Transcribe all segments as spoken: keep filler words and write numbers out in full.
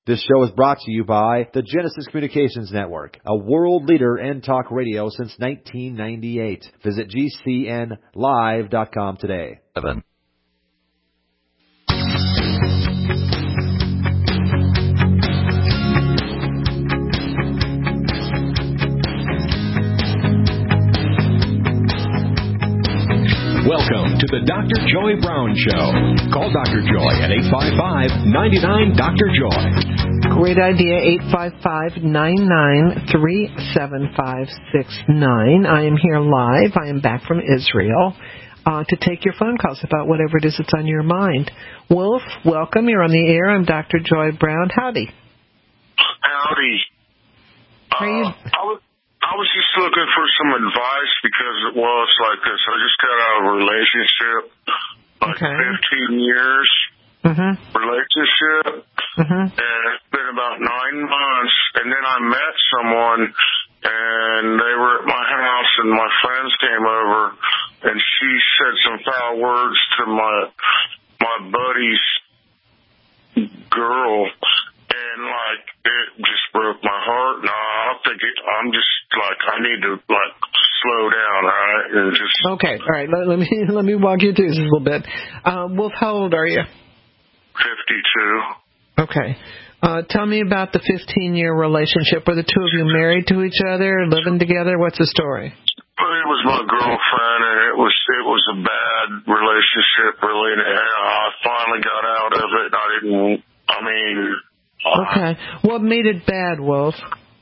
This show is brought to you by the Genesis Communications Network, a world leader in talk radio since nineteen ninety-eight. Visit G C N live dot com today. Seven. Welcome to the Doctor Joy Brown Show. Call Doctor Joy at eight five five, nine nine, Doctor Joy. Great idea, eight five five, nine nine, three seven five six nine. I am here live. I am back from Israel uh, to take your phone calls about whatever it is that's on your mind. Wolf, welcome. You're on the air. I'm Doctor Joy Brown. Howdy. Howdy. How are you? Uh, I was I was just looking for some advice because, well, it's like this. I just got out of a relationship, like Okay. fifteen years Mm-hmm. relationship, Mm-hmm. and it's been about nine months. And then I met someone, and they were at my house, and my friends came over, and she said some foul words to my my buddy's girl. And, like, it just broke my heart. No, I think it, I'm just, like, I need to, like, slow down, all right? And just... Okay, all right. Let, let me let me walk you through this a little bit. Uh, Wolf, how old are you? fifty-two. Okay. Uh, tell me about the fifteen-year relationship. Were the two of you married to each other, living together? What's the story? Well, it was my girlfriend, and it was it was a bad relationship, really. And I finally got out of it. I didn't, I mean... Okay. What made it bad, Wolf?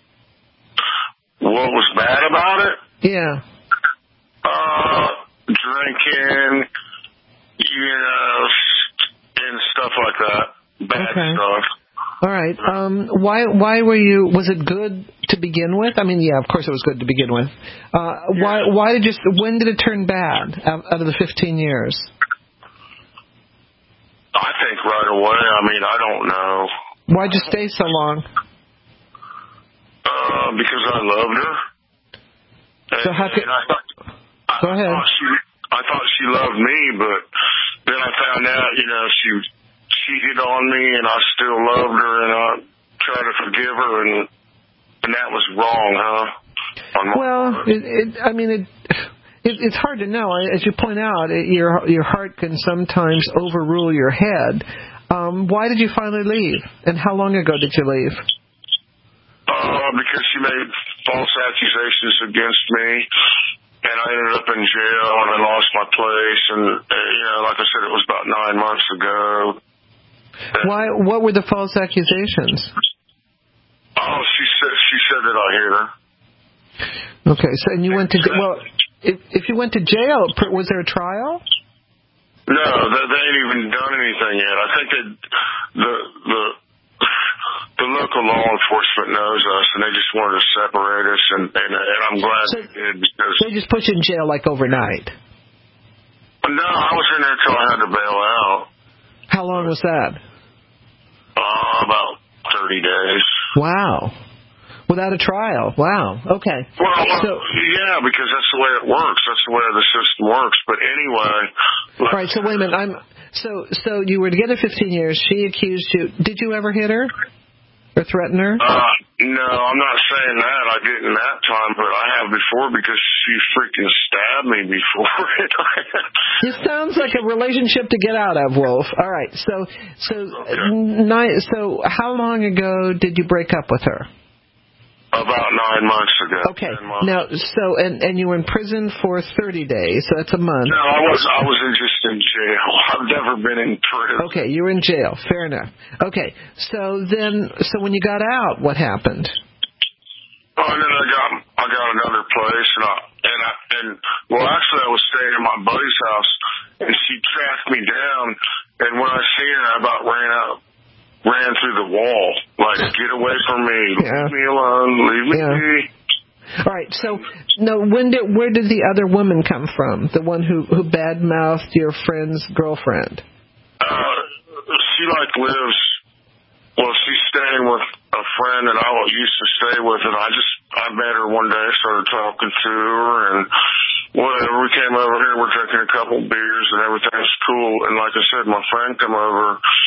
What was bad about it? Yeah. Uh, drinking, you know, and stuff like that. Bad Okay. stuff. All right. Um, why why were you? Was it good to begin with? I mean, yeah, of course it was good to begin with. Uh, why why did you? When did it turn bad? Out, out of the fifteen years? I think right away. I mean, I don't know. Why'd you stay so long? Uh, because I loved her. And, So how could? and I thought, I, Go ahead. I thought, she, I thought she loved me, but then I found out, you know, she cheated on me, and I still loved her, and I tried to forgive her, and and that was wrong, huh? On my Well, part. it, it, I mean, it, it, it's hard to know. As you point out, it, your your heart can sometimes overrule your head. Um, why did you finally leave? And how long ago did you leave? Uh, because she made false accusations against me, and I ended up in jail, and I lost my place, and, uh, you know, like I said, it was about nine months ago. Why? What were the false accusations? Oh, she said, she said that I hit her. Okay, so and you went to well, if if you went to jail, was there a trial? No, they, they ain't even done anything yet. I think that the the the local law enforcement knows us, and they just wanted to separate us, and and, and I'm glad So they did because they just put you in jail like overnight. no, I was in there until I had to bail out. How long was that? Uh, about thirty days. Wow. Without a trial. Wow. Okay. Well, So, yeah, because that's the way it works. That's the way the system works. But anyway. Like, all right. So wait a minute. I'm so so you were together fifteen years. She accused you. Did you ever hit her or threaten her? Uh, no, I'm not saying that. I didn't that time, but I have before because she freaking stabbed me before. It sounds like a relationship to get out of, Wolf. All right. So so Okay. ni- so how long ago did you break up with her? About nine months ago. Okay. ten months. Now, so and and you were in prison for thirty days. So that's a month. No, I was I was in just in jail. I've never been in prison. Okay, you were in jail. Fair enough. Okay. So then, so when you got out, what happened? Oh, and then I got I got another place, and I and I and well, actually, I was staying at my buddy's house, and she tracked me down, and when I seen her, I about ran out. Ran through the wall, like, get away from me, Yeah. leave me alone, leave me Yeah. be. All right. So, no. When did where did the other woman come from? The one who who badmouthed your friend's girlfriend? Uh, she like lives. Well, she's staying with a friend that I used to stay with, and I just I met her one day, started talking to her, and whatever. We came over here, we're drinking a couple beers, and everything's cool. And like I said, my friend come over.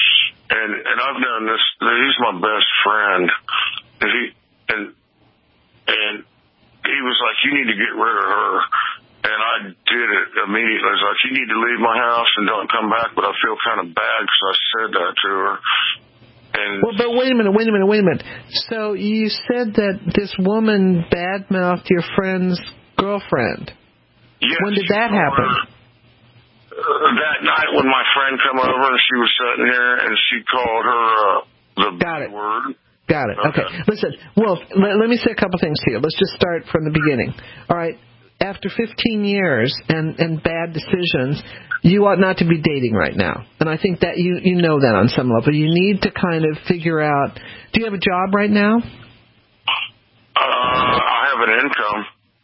and and I've done this. He's my best friend. And he and and he was like, you need to get rid of her. And I did it immediately. I was like, you need to leave my house and don't come back. But I feel kind of bad because I said that to her. And well, but wait a minute, wait a minute, wait a minute. So you said that this woman badmouthed your friend's girlfriend. Yes, when did that happen? Uh, that night when my friend come over and she was sitting here and she called her uh, the Got it. B word. Got it. Okay. okay. Listen, Wolf, let, let me say a couple things to you. Let's just start from the beginning. All right. After fifteen years and, and bad decisions, you ought not to be dating right now. And I think that you, you know that on some level. You need to kind of figure out, do you have a job right now? Uh, I have an income.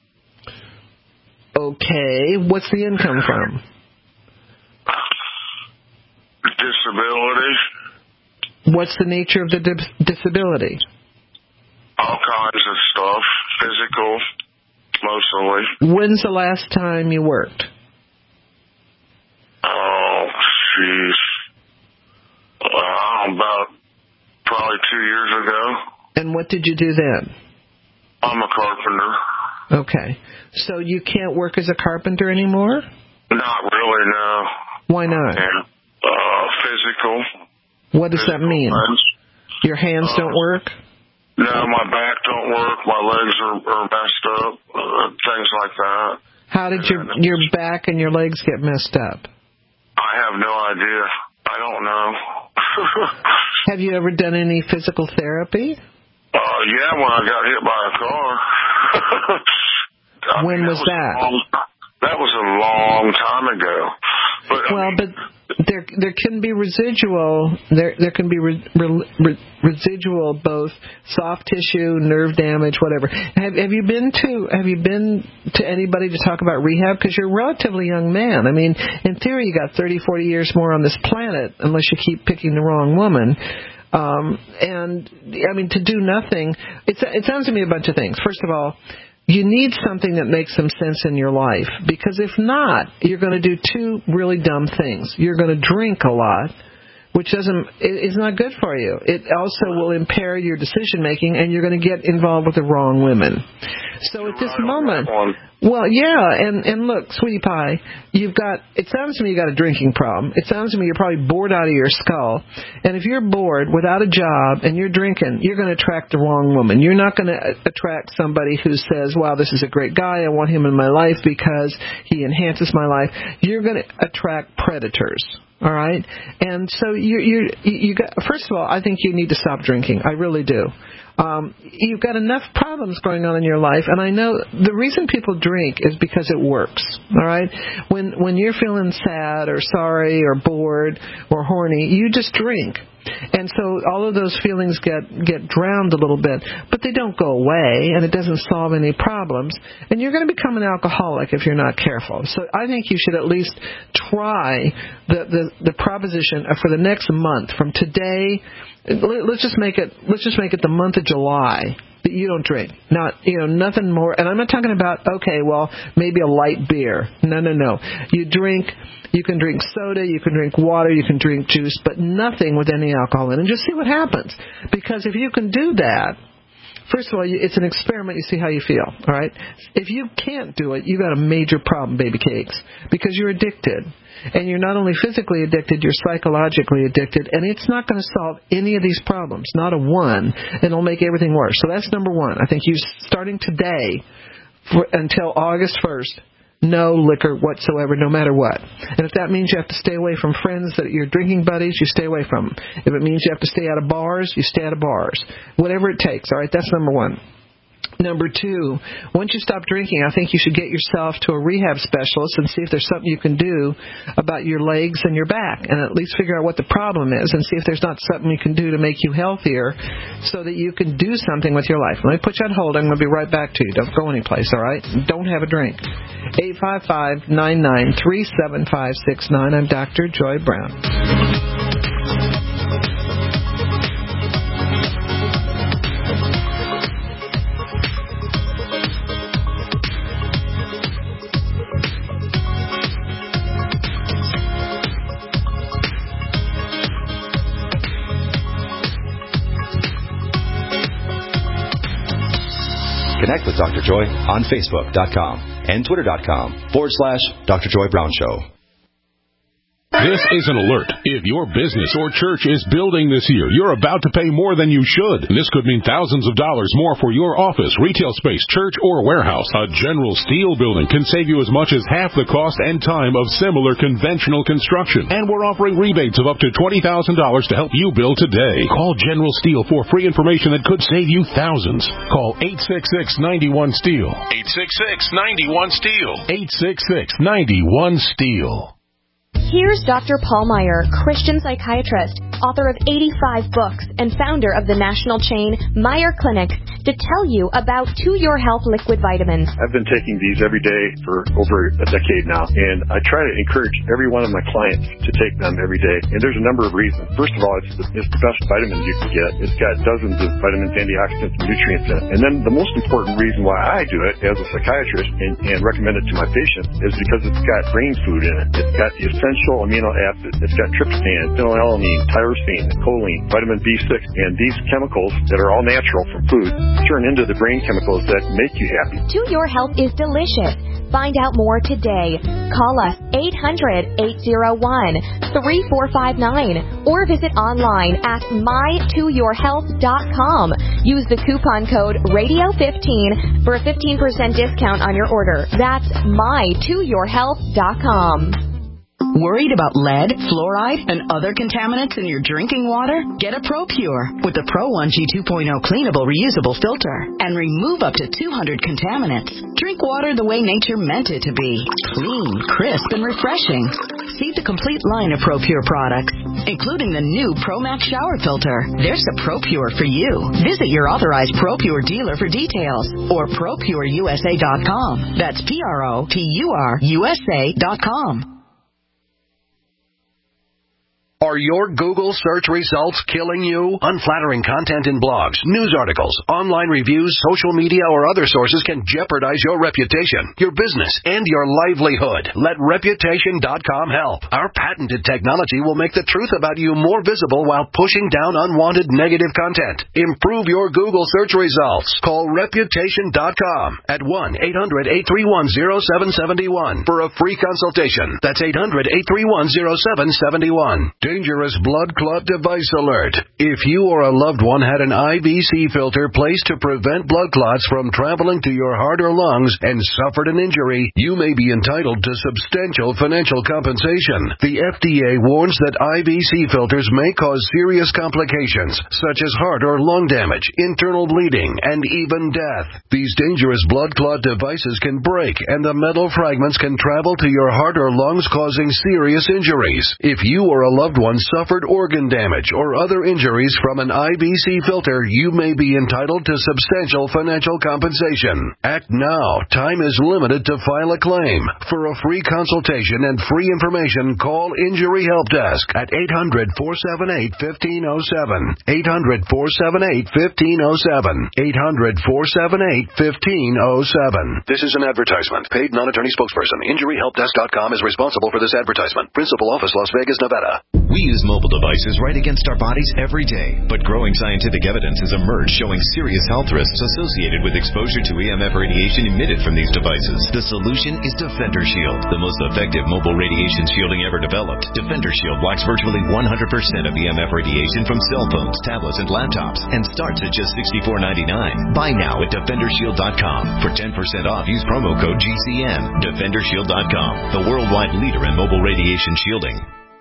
Okay. What's the income from? Disability. What's the nature of the di- disability? All kinds of stuff. Physical, mostly. When's the last time you worked? Oh, jeez. Uh, about probably two years ago. And what did you do then? I'm a carpenter. Okay. So you can't work as a carpenter anymore? Not really, no. Why not? And, uh, physical. What does physical that mean? Things. Your hands uh, don't work? No, my back don't work. My legs are, are messed up. Uh, things like that. How did your your back and your legs get messed up? I have no idea. I don't know. Have you ever done any physical therapy? Uh, yeah, when I got hit by a car. When mean, was that? that? Was long, that was a long time ago. But, well, I mean, but there there can be residual there there can be re, re, re, residual both soft tissue, nerve damage, whatever. Have have you been to have you been to anybody to talk about rehab? Because you're a relatively young man. I mean, in theory, you got thirty, forty years more on this planet, unless you keep picking the wrong woman. Um, and I mean, to do nothing. It's it sounds to me a bunch of things. First of all, you need something that makes some sense in your life, because if not, you're going to do two really dumb things. You're going to drink a lot, which doesn't is not good for you. It also will impair your decision making, and you're going to get involved with the wrong women. So at this moment, well, yeah, and and look, sweetie pie, you've got. It sounds to me you got a drinking problem. It sounds to me you're probably bored out of your skull. And if you're bored without a job and you're drinking, you're going to attract the wrong woman. You're not going to attract somebody who says, "Wow, this is a great guy. I want him in my life because he enhances my life." You're going to attract predators. All right, and so you you you got. First of all, I think you need to stop drinking. I really do. Um, you've got enough problems going on in your life, and I know the reason people drink is because it works. All right, when when you're feeling sad or sorry or bored or horny, you just drink. And so all of those feelings get, get drowned a little bit, but they don't go away, and it doesn't solve any problems. And you're going to become an alcoholic if you're not careful. So I think you should at least try the, the, the proposition for the next month. From today, let's just make it let's just make it the month of July that you don't drink. Not, you know, nothing more. And I'm not talking about, okay, well, maybe a light beer. No, no, no. You drink, you can drink soda, you can drink water, you can drink juice, but nothing with any alcohol in it. And just see what happens. Because if you can do that, first of all, it's an experiment. You see how you feel, all right? If you can't do it, you got a major problem, baby cakes, because you're addicted. And you're not only physically addicted, you're psychologically addicted, and it's not going to solve any of these problems, not a one, and it'll make everything worse. So that's number one. I think you, starting today for, until August first, no liquor whatsoever, no matter what. And if that means you have to stay away from friends that are your drinking buddies, you stay away from them. If it means you have to stay out of bars, you stay out of bars. Whatever it takes, all right? That's number one. Number two, once you stop drinking, I think you should get yourself to a rehab specialist and see if there's something you can do about your legs and your back, and at least figure out what the problem is and see if there's not something you can do to make you healthier so that you can do something with your life. Let me put you on hold. I'm going to be right back to you. Don't go anyplace, all right? Don't have a drink. eight five five, nine nine three, seven five six nine. I'm Doctor Joy Brown. Connect with Doctor Joy on Facebook dot com and Twitter.com forward slash Dr. Joy Brown Show. This is an alert. If your business or church is building this year, you're about to pay more than you should. This could mean thousands of dollars more for your office, retail space, church, or warehouse. A General Steel building can save you as much as half the cost and time of similar conventional construction. And we're offering rebates of up to twenty thousand dollars to help you build today. Call General Steel for free information that could save you thousands. Call eight six six, nine one, STEEL. eight six six, nine one, STEEL. eight six six, nine one, STEEL. Here's Doctor Paul Meyer, Christian psychiatrist, author of eighty-five books, and founder of the national chain Meyer Clinics, to tell you about To Your Health liquid vitamins. I've been taking these every day for over a decade now, and I try to encourage every one of my clients to take them every day. And there's a number of reasons. First of all, it's the, it's the best vitamins you can get. It's got dozens of vitamins, antioxidants, and nutrients in it. And then the most important reason why I do it as a psychiatrist and, and recommend it to my patients is because it's got brain food in it. It's got the essential amino acids. It's got tryptophan, phenylalanine, tyrosine, choline, vitamin B six, and these chemicals that are all natural from food turn into the brain chemicals that make you happy. To Your Health is delicious. Find out more today. Call us eight hundred, eight oh one, three four five nine or visit online at my to your health dot com. Use the coupon code radio fifteen for a fifteen percent discount on your order. That's my to your health dot com. Worried about lead, fluoride, and other contaminants in your drinking water? Get a ProPure with the Pro one G two point oh cleanable reusable filter and remove up to two hundred contaminants. Drink water the way nature meant it to be. Clean, crisp, and refreshing. See the complete line of ProPure products, including the new ProMax shower filter. There's a ProPure for you. Visit your authorized ProPure dealer for details or pro pure u s a dot com. That's P R O P U R U S A dot com. Are your Google search results killing you? Unflattering content in blogs, news articles, online reviews, social media, or other sources can jeopardize your reputation, your business, and your livelihood. Let Reputation dot com help. Our patented technology will make the truth about you more visible while pushing down unwanted negative content. Improve your Google search results. Call Reputation dot com at one eight hundred, eight three one, zero seven seven one for a free consultation. That's eight hundred, eight three one, zero seven seven one. Dangerous blood clot device alert. If you or a loved one had an I V C filter placed to prevent blood clots from traveling to your heart or lungs and suffered an injury, you may be entitled to substantial financial compensation. The F D A warns that I V C filters may cause serious complications, such as heart or lung damage, internal bleeding, and even death. These dangerous blood clot devices can break, and the metal fragments can travel to your heart or lungs, causing serious injuries. If you or a loved one suffered organ damage or other injuries from an I V C filter, you may be entitled to substantial financial compensation. Act now. Time is limited to file a claim. For a free consultation and free information, call Injury Help Desk at eight hundred, four seven eight, one five zero seven. eight hundred, four seven eight, one five zero seven. eight hundred, four seven eight, one five zero seven. This is an advertisement. Paid non-attorney spokesperson. Injury Help Desk dot com is responsible for this advertisement. Principal office, Las Vegas, Nevada. We use mobile devices right against our bodies every day, but growing scientific evidence has emerged showing serious health risks associated with exposure to E M F radiation emitted from these devices. The solution is Defender Shield, the most effective mobile radiation shielding ever developed. Defender Shield blocks virtually one hundred percent of E M F radiation from cell phones, tablets, and laptops, and starts at just sixty-four ninety-nine. Buy now at Defender Shield dot com. For ten percent off, use promo code G C N. Defender Shield dot com, the worldwide leader in mobile radiation shielding.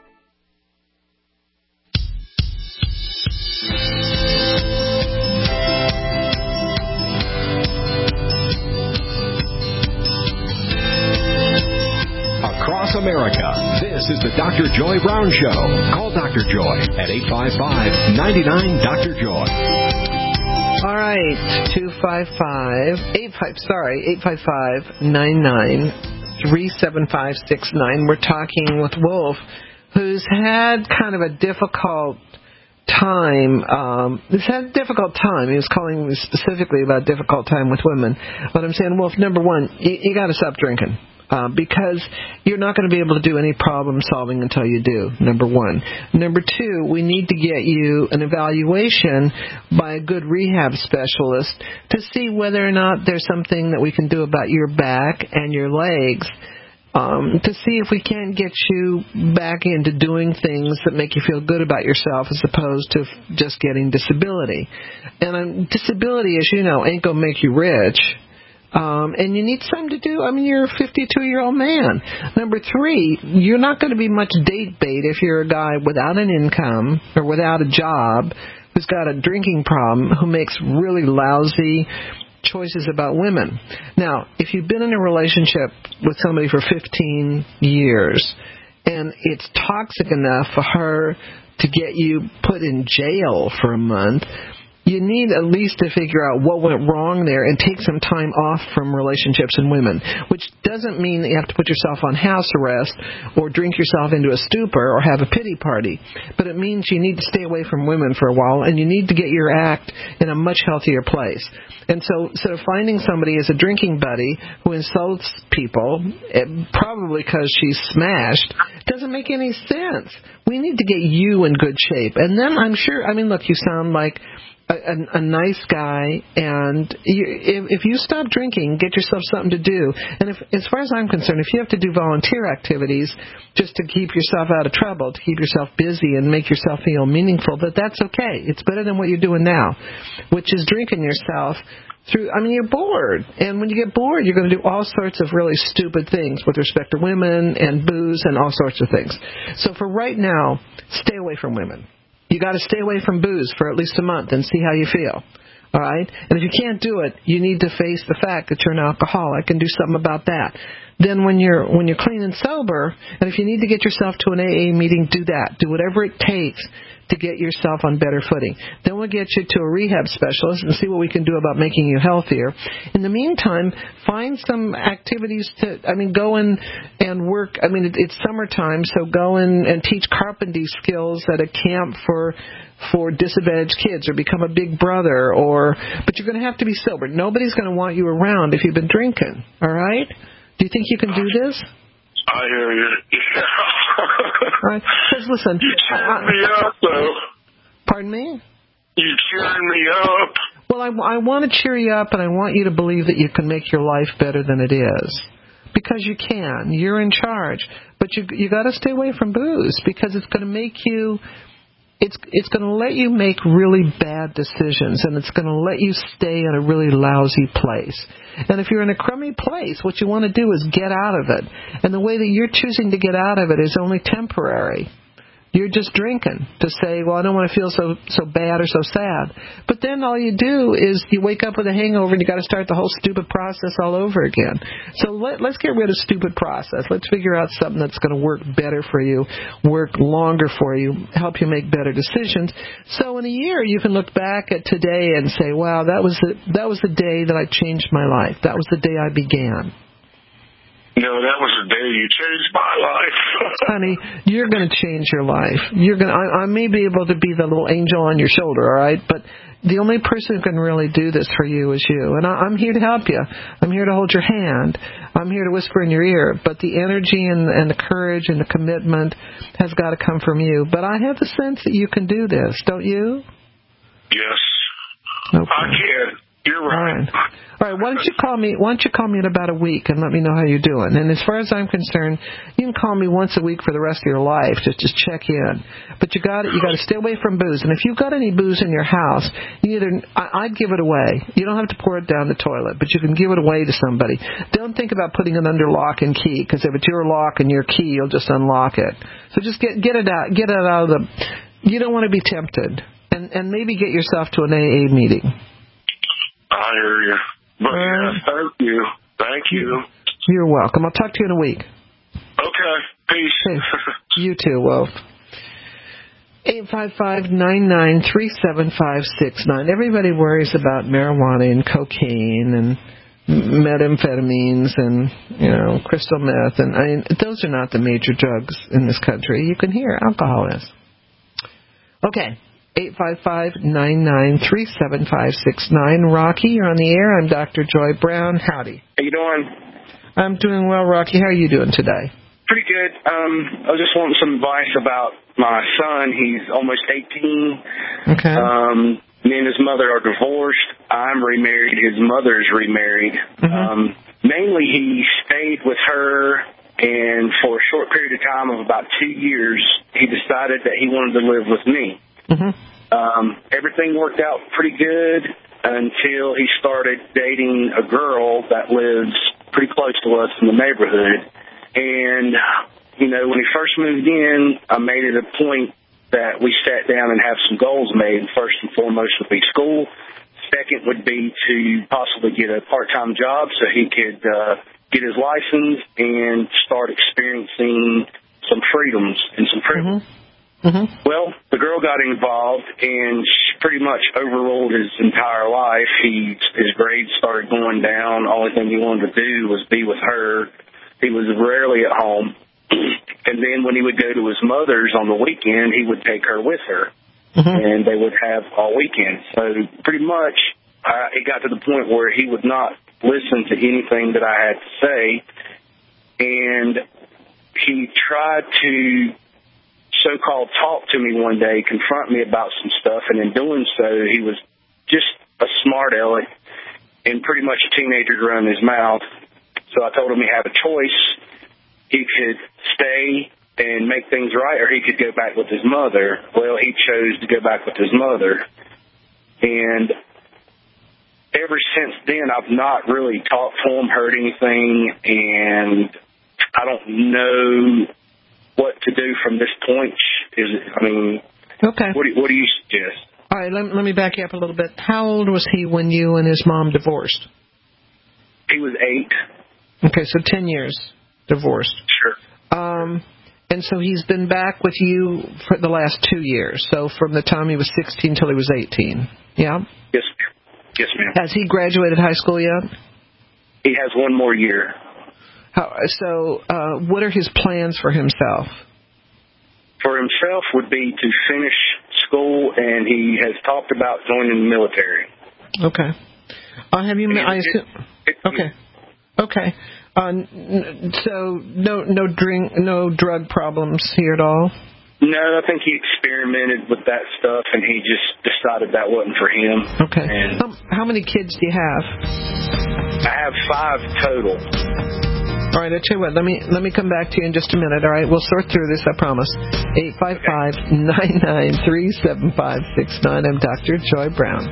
Across America, this is the Doctor Joy Brown Show. Call Doctor Joy at eight five five, nine nine, Doctor Joy. All right, two five five, eight five, sorry, eight five five, nine nine, three seven five six nine. We're talking with Wolf, who's had kind of a difficult time. Um, he's had a difficult time. He was calling me specifically about difficult time with women. But I'm saying, Wolf, number one, you, you got to stop drinking. Uh, because you're not going to be able to do any problem solving until you do, number one. Number two, we need to get you an evaluation by a good rehab specialist to see whether or not there's something that we can do about your back and your legs, um, to see if we can't get you back into doing things that make you feel good about yourself as opposed to just getting disability. And um, disability, as you know, ain't going to make you rich. Um, and you need something to do. I mean, you're a fifty-two-year-old man. Number three, you're not going to be much date bait if you're a guy without an income or without a job who's got a drinking problem, who makes really lousy choices about women. Now, if you've been in a relationship with somebody for fifteen years and it's toxic enough for her to get you put in jail for a month, you need at least to figure out what went wrong there and take some time off from relationships and women, which doesn't mean that you have to put yourself on house arrest or drink yourself into a stupor or have a pity party. But it means you need to stay away from women for a while, and you need to get your act in a much healthier place. And so instead of finding somebody as a drinking buddy who insults people, probably because she's smashed, doesn't make any sense. We need to get you in good shape. And then I'm sure, I mean, look, you sound like A, a, a nice guy, and you, if, if you stop drinking, get yourself something to do. And if, as far as I'm concerned, if you have to do volunteer activities just to keep yourself out of trouble, to keep yourself busy and make yourself feel meaningful, that that's okay. It's better than what you're doing now, which is drinking yourself through. I mean, you're bored, and when you get bored, you're going to do all sorts of really stupid things with respect to women and booze and all sorts of things. So for right now, stay away from women. You got to stay away from booze for at least a month and see how you feel. All right? And if you can't do it, you need to face the fact that you're an alcoholic and do something about that. Then when you're when you're clean and sober, and if you need to get yourself to an A A meeting, do that. Do whatever it takes to get yourself on better footing. Then we'll get you to a rehab specialist and see what we can do about making you healthier. In the meantime, find some activities to, I mean, go in and work. I mean, it, it's summertime, so go in and teach carpentry skills at a camp for for disadvantaged kids, or become a big brother, or, but you're going to have to be sober. Nobody's going to want you around if you've been drinking, all right? Do you think you can do this? I hear you. All right. Because listen, you cheering me up, though. Pardon me? You cheering me up. Well, I, I want to cheer you up, and I want you to believe that you can make your life better than it is, because you can. You're in charge, but you you got to stay away from booze, because it's going to make you. It's it's going to let you make really bad decisions, and it's going to let you stay in a really lousy place. And if you're in a crummy place, what you want to do is get out of it. And the way that you're choosing to get out of it is only temporary. You're just drinking to say, well, I don't want to feel so so bad or so sad. But then all you do is you wake up with a hangover and you got to start the whole stupid process all over again. So let, let's get rid of stupid process. Let's figure out something that's going to work better for you, work longer for you, help you make better decisions. So in a year you can look back at today and say, wow, that was the, that was the day that I changed my life. That was the day I began. No, that was the day you changed my life. Honey, you're going to change your life. You're going. I, I may be able to be the little angel on your shoulder, all right? But the only person who can really do this for you is you. And I, I'm here to help you. I'm here to hold your hand. I'm here to whisper in your ear. But the energy and, and the courage and the commitment has got to come from you. But I have the sense that you can do this, don't you? Yes. Okay. I can. You're right. All right. All right. Why don't you call me? Why don't you call me in about a week and let me know how you're doing? And as far as I'm concerned, you can call me once a week for the rest of your life. Just just check in. But you got you got to stay away from booze. And if you've got any booze in your house, you either I, I'd give it away. You don't have to pour it down the toilet, but you can give it away to somebody. Don't think about putting it under lock and key, because if it's your lock and your key, you'll just unlock it. So just get get it out. Get it out of the. You don't want to be tempted, and and maybe get yourself to an A A meeting. I hear you. But uh, yeah, thank you. Thank you. You're welcome. I'll talk to you in a week. Okay. Peace. Hey, you too, Wolf. eight five five, nine nine three, seven five six nine. Everybody worries about marijuana and cocaine and methamphetamines and, you know, crystal meth. And I mean, those are not the major drugs in this country. You can hear alcohol is. Okay. eight five five, nine nine three, seven five six nine. Rocky, you're on the air. I'm Doctor Joy Brown. Howdy. How you doing? I'm doing well, Rocky. How are you doing today? Pretty good. Um, I was just wanting some advice about my son. He's almost eighteen. Okay. Um, me and his mother are divorced. I'm remarried. His mother's remarried. Mm-hmm. Um, mainly, he stayed with her, and for a short period of time of about two years, he decided that he wanted to live with me. Mm-hmm. Um, everything worked out pretty good until he started dating a girl that lives pretty close to us in the neighborhood. And, you know, when he first moved in, I made it a point that we sat down and have some goals made. First and foremost would be school. Second would be to possibly get a part-time job so he could uh, get his license and start experiencing some freedoms and some privilege. Mm-hmm. Mm-hmm. Well, the girl got involved, and she pretty much overruled his entire life. He, his grades started going down. Only thing he wanted to do was be with her. He was rarely at home. And then when he would go to his mother's on the weekend, he would take her with her. Mm-hmm. And they would have all weekend. So pretty much uh, it got to the point where he would not listen to anything that I had to say. And he tried to so-called talk to me one day, confront me about some stuff. And in doing so, he was just a smart aleck and pretty much a teenager to run his mouth. So I told him he had a choice. He could stay and make things right, or he could go back with his mother. Well, he chose to go back with his mother. And ever since then, I've not really talked to him, heard anything, and I don't know what to do from this point. Is it, I mean, okay. What do, what do you suggest? All right, let, let me back you up a little bit. How old was he when you and his mom divorced? He was eight. Okay, so ten years divorced. Sure. Um, and so he's been back with you for the last two years. So from the time he was sixteen till he was eighteen. Yeah? Yes, ma'am. Yes, ma'am. Has he graduated high school yet? He has one more year. How, so uh, what are his plans for himself? For himself would be to finish school, and he has talked about joining the military. Okay. Uh, have you? I assume, okay. Okay. Uh, so no, no drink, no drug problems here at all. No, I think he experimented with that stuff, and he just decided that wasn't for him. Okay. And how, how many kids do you have? I have five total. All right, I tell you what. Let me let me come back to you in just a minute. All right, we'll sort through this. I promise. Eight five five nine nine three seven five six nine. I'm Doctor Joy Brown.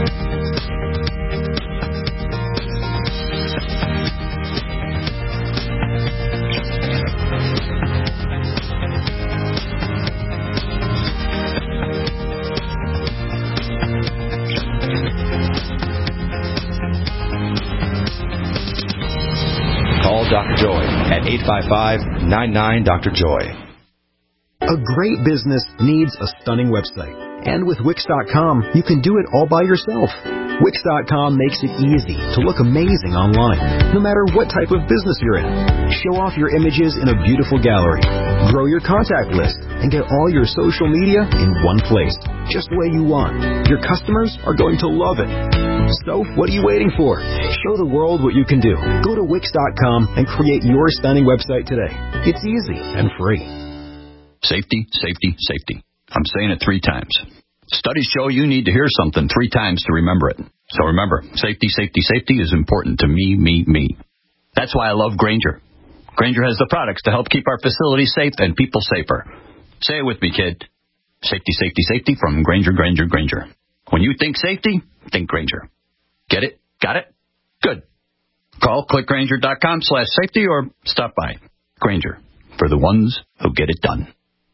Doctor Joy at eight five five nine nine Doctor Joy. A great business needs a stunning website. And with Wix dot com, you can do it all by yourself. Wix dot com makes it easy to look amazing online, no matter what type of business you're in. Show off your images in a beautiful gallery. Grow your contact list and get all your social media in one place, just the way you want. Your customers are going to love it. So, what are you waiting for? Show the world what you can do. Go to Wix dot com and create your stunning website today. It's easy and free. Safety, safety, safety. I'm saying it three times. Studies show you need to hear something three times to remember it. So remember, safety, safety, safety is important to me, me, me. That's why I love Grainger. Grainger has the products to help keep our facilities safe and people safer. Say it with me, kid. Safety, safety, safety from Grainger, Grainger, Grainger. When you think safety, think Grainger. Get it? Got it? Good. Call click grainger dot com slash safety or stop by. Grainger, for the ones who get it done.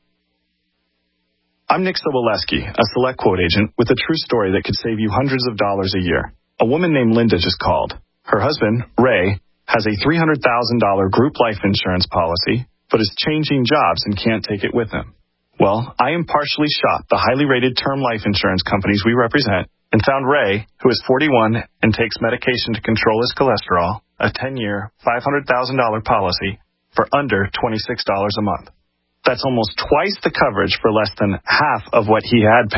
I'm Nick Soboleski, a Select Quote agent with a true story that could save you hundreds of dollars a year. A woman named Linda just called. Her husband, Ray, has a three hundred thousand dollars group life insurance policy, but is changing jobs and can't take it with him. Well, I impartially shopped the highly rated term life insurance companies we represent and found Ray, who is forty-one and takes medication to control his cholesterol, a ten-year, five hundred thousand dollars policy for under twenty-six dollars a month. That's almost twice the coverage for less than half of what he had paid.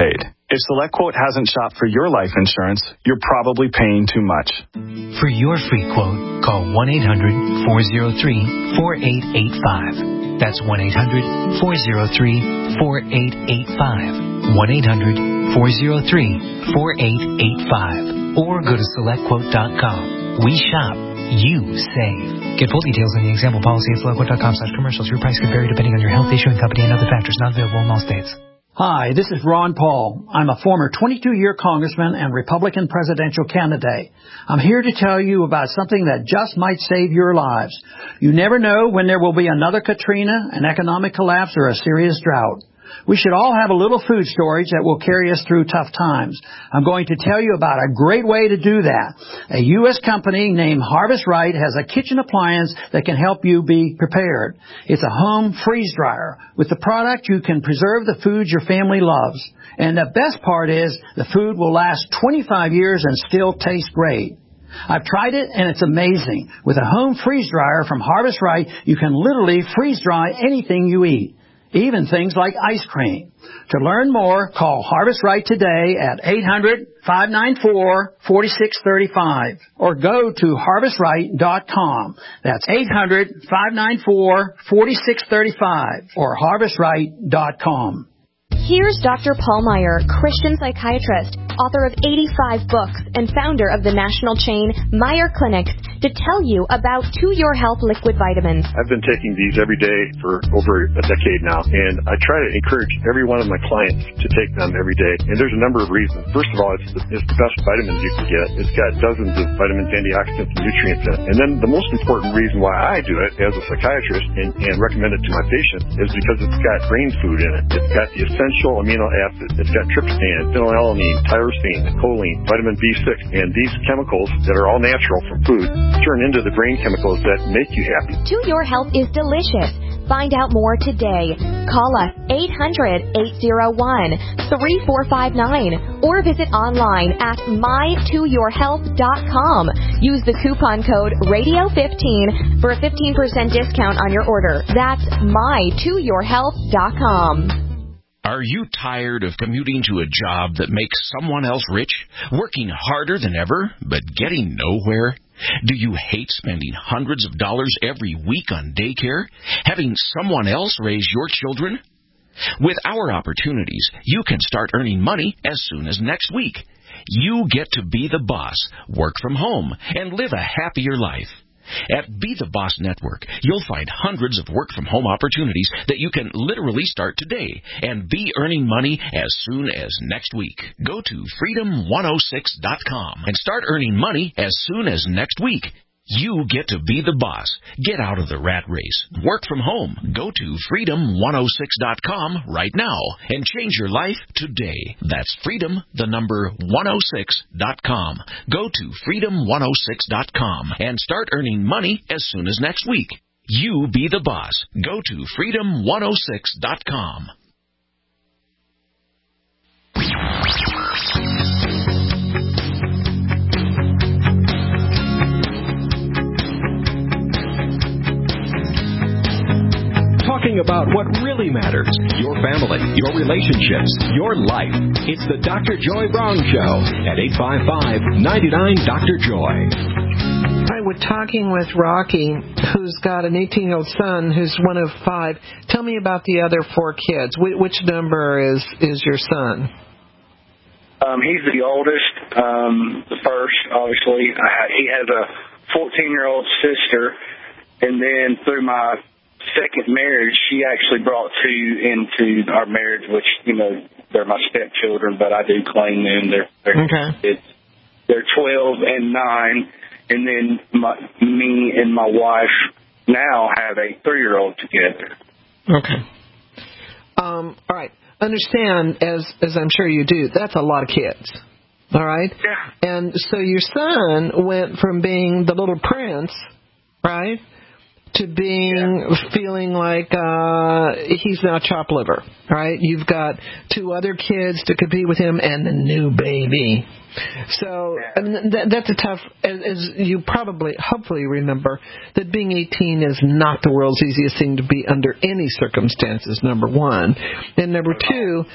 If SelectQuote hasn't shopped for your life insurance, you're probably paying too much. For your free quote, call one eight hundred four oh three four eight eight five. That's one eight hundred four oh three four eight eight five. one eight hundred four oh three four eight eight five. Or go to select quote dot com. We shop. You save. Get full details in the example policy at select quote dot com slash commercials. Your price can vary depending on your health, issuing company, and other factors. Not available in all states. Hi, this is Ron Paul. I'm a former twenty-two-year congressman and Republican presidential candidate. I'm here to tell you about something that just might save your lives. You never know when there will be another Katrina, an economic collapse, or a serious drought. We should all have a little food storage that will carry us through tough times. I'm going to tell you about a great way to do that. A U S company named Harvest Right has a kitchen appliance that can help you be prepared. It's a home freeze dryer. With the product, you can preserve the foods your family loves. And the best part is the food will last twenty-five years and still taste great. I've tried it, and it's amazing. With a home freeze dryer from Harvest Right, you can literally freeze dry anything you eat, even things like ice cream. To learn more, call Harvest Right today at eight hundred five nine four four six three five or go to harvest right dot com. That's eight hundred five nine four four six three five or harvest right dot com. Here's Doctor Paul Meyer, Christian psychiatrist, author of eighty-five books, and founder of the national chain Meyer Clinics, to tell you about To Your Health liquid vitamins. I've been taking these every day for over a decade now, and I try to encourage every one of my clients to take them every day. And there's a number of reasons. First of all, it's the, it's the best vitamins you can get. It's got dozens of vitamins, antioxidants, and nutrients in it. And then the most important reason why I do it as a psychiatrist and, and recommend it to my patients is because it's got brain food in it. It's got the essential amino acids. It's got tryptophan, phenylalanine, tyrosine, choline, vitamin B six, and these chemicals that are all natural from food turn into the brain chemicals that make you happy. To Your Health is delicious. Find out more today. Call us eight hundred eight oh one three four five nine or visit online at my to your health dot com. Use the coupon code radio fifteen for a fifteen percent discount on your order. That's my to your health dot com. Are you tired of commuting to a job that makes someone else rich, working harder than ever, but getting nowhere? Do you hate spending hundreds of dollars every week on daycare, having someone else raise your children? With our opportunities, you can start earning money as soon as next week. You get to be the boss, work from home, and live a happier life. At Be the Boss Network, you'll find hundreds of work-from-home opportunities that you can literally start today and be earning money as soon as next week. Go to freedom one oh six dot com and start earning money as soon as next week. You get to be the boss. Get out of the rat race. Work from home. Go to freedom one oh six dot com right now and change your life today. That's freedom, the number one oh six dot com. Go to freedom one oh six dot com and start earning money as soon as next week. You be the boss. Go to freedom one oh six dot com. Talking about what really matters, your family, your relationships, your life. It's the Doctor Joy Brown Show at eight five five, nine nine, Doctor Joy. Hi, we're talking with Rocky, who's got an eighteen-year-old son who's one of five. Tell me about the other four kids. Which number is, is your son? Um, he's the oldest, um, the first, obviously. I, he has a fourteen-year-old sister, and then through my second marriage, she actually brought two into our marriage, which, you know, they're my stepchildren, but I do claim them. They're, they're okay. Kids. They're twelve and nine, and then my, me and my wife now have a three-year-old together. Okay. Um, all right. Understand, as as I'm sure you do, that's a lot of kids. All right? Yeah. And so your son went from being the little prince, right, to being yeah. feeling like uh, he's now chopped liver, right? You've got two other kids to compete with him and the new baby. So yeah. I mean, that, that's a tough, as, as you probably, hopefully remember, that being eighteen is not the world's easiest thing to be under any circumstances, number one. And number two,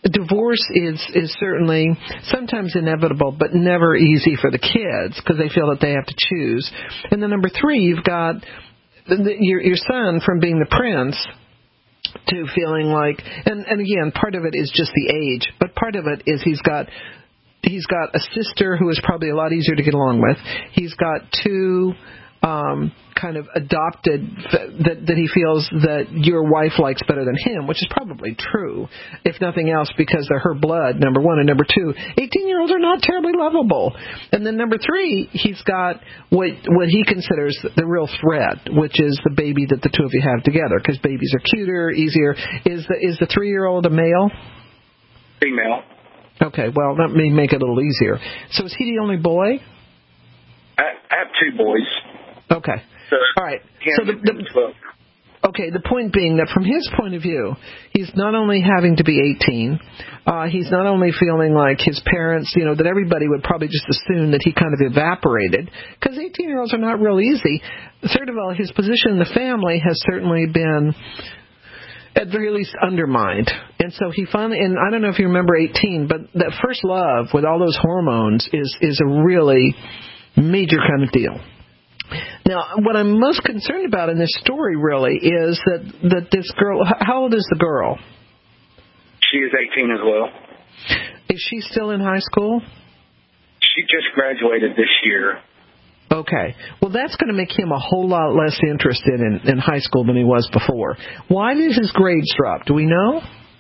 divorce is is certainly sometimes inevitable, but never easy for the kids because they feel that they have to choose. And then number three, you've got the, your your son from being the prince to feeling like, and, and again, part of it is just the age, but part of it is he's got he's got a sister who is probably a lot easier to get along with. He's got two um, kind of adopted that that he feels that your wife likes better than him, which is probably true, if nothing else, because they're her blood, number one, and number two, eighteen-year-olds are not terribly lovable. And then number three, he's got what what he considers the real threat, which is the baby that the two of you have together, because babies are cuter, easier. Is the is the three-year-old a male? Female. Okay, well, that may make it a little easier. So is he the only boy? I, I have two boys. Okay. So, all right. So the, the, okay, the point being that from his point of view, he's not only having to be eighteen, uh, he's not only feeling like his parents, you know, that everybody would probably just assume that he kind of evaporated, because eighteen-year-olds are not real easy. Third of all, his position in the family has certainly been, at very least, undermined. And so he finally, and I don't know if you remember eighteen, but that first love with all those hormones is, is a really major kind of deal. Now, what I'm most concerned about in this story really is that, that this girl, how old is the girl? She is eighteen as well. Is she still in high school? She just graduated this year. Okay. Well, that's going to make him a whole lot less interested in, in high school than he was before. Why did his grades drop? Do we know?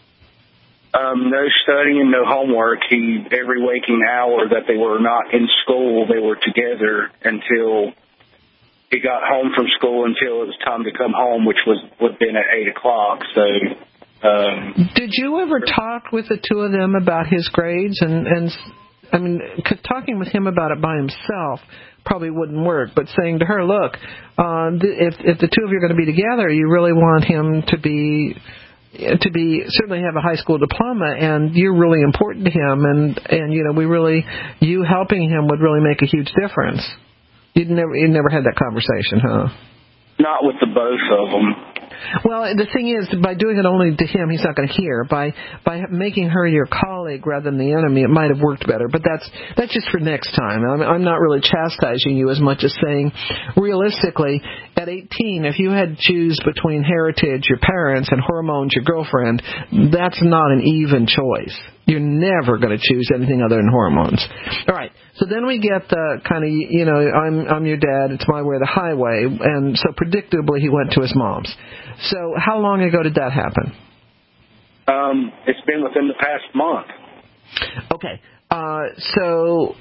Um, no studying, no homework. He, every waking hour that they were not in school, they were together until he got home from school, until it was time to come home, which was would have been at eight o'clock. So, um, did you ever talk with the two of them about his grades? And, and I mean, 'cause talking with him about it by himself probably wouldn't work. But saying to her, look, uh, if if the two of you are going to be together, you really want him to be to be certainly have a high school diploma, and you're really important to him, and and you know we really you helping him would really make a huge difference. You'd never, you never had that conversation, huh? Not with the both of them. Well, the thing is, by doing it only to him, he's not going to hear. By by making her your colleague rather than the enemy, it might have worked better. But that's that's just for next time. I'm, I'm not really chastising you as much as saying, realistically, at eighteen, if you had to choose between heritage, your parents, and hormones, your girlfriend, that's not an even choice. You're never going to choose anything other than hormones. All right. So then we get the kind of, you know, I'm I'm your dad, it's my way or the highway, and so predictably he went to his mom's. So how long ago did that happen? Um, it's been within the past month. Okay. Uh, so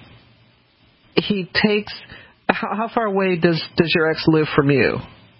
he takes, how, how far away does, does your ex live from you?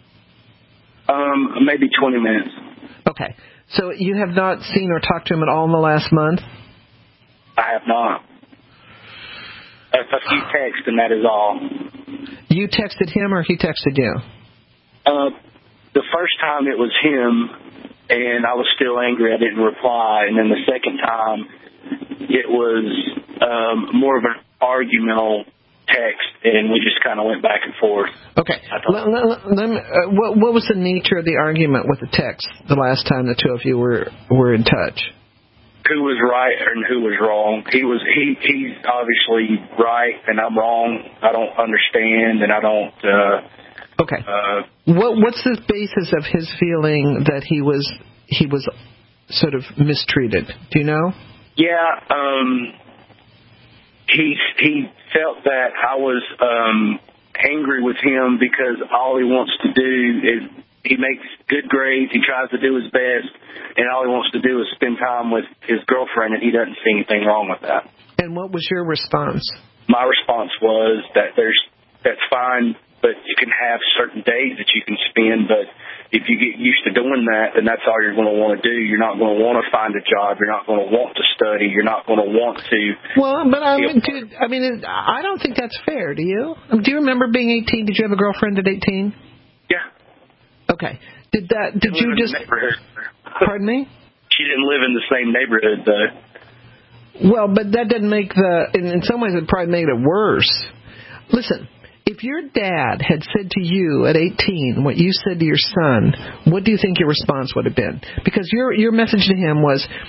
Um, maybe twenty minutes. Okay. So you have not seen or talked to him at all in the last month? I have not. A, a few texts, and that is all. You texted him or he texted you? Uh, the first time it was him, and I was still angry. I didn't reply. And then the second time, it was um, more of an argumental text, and we just kind of went back and forth. Okay. Let, let, let me, uh, what, what was the nature of the argument with the text the last time the two of you were, were in touch? Who was right and who was wrong? He was he he's obviously right, and I'm wrong. I don't understand, and I don't. Uh, okay. Uh, what what's the basis of his feeling that he was he was sort of mistreated? Do you know? Yeah. Um. He he felt that I was um, angry with him because all he wants to do is he makes good grades. He tries to do his best, and all he wants to do is spend time with his girlfriend, and he doesn't see anything wrong with that. And what was your response? My response was that there's that's fine, but you can have certain days that you can spend, but if you get used to doing that, then that's all you're going to want to do. You're not going to want to find a job. You're not going to want to study. You're not going to want to. Well, but I mean, dude, I mean, I don't think that's fair. Do you? Do you remember being eighteen? Did you have a girlfriend at eighteen? Yeah. Okay. Did that? Did you just? Pardon me? She didn't live in the same neighborhood, though. Well, but that didn't make the. In, in some ways, it probably made it worse. Listen. If your dad had said to you at eighteen what you said to your son, what do you think your response would have been? Because your your message to him was,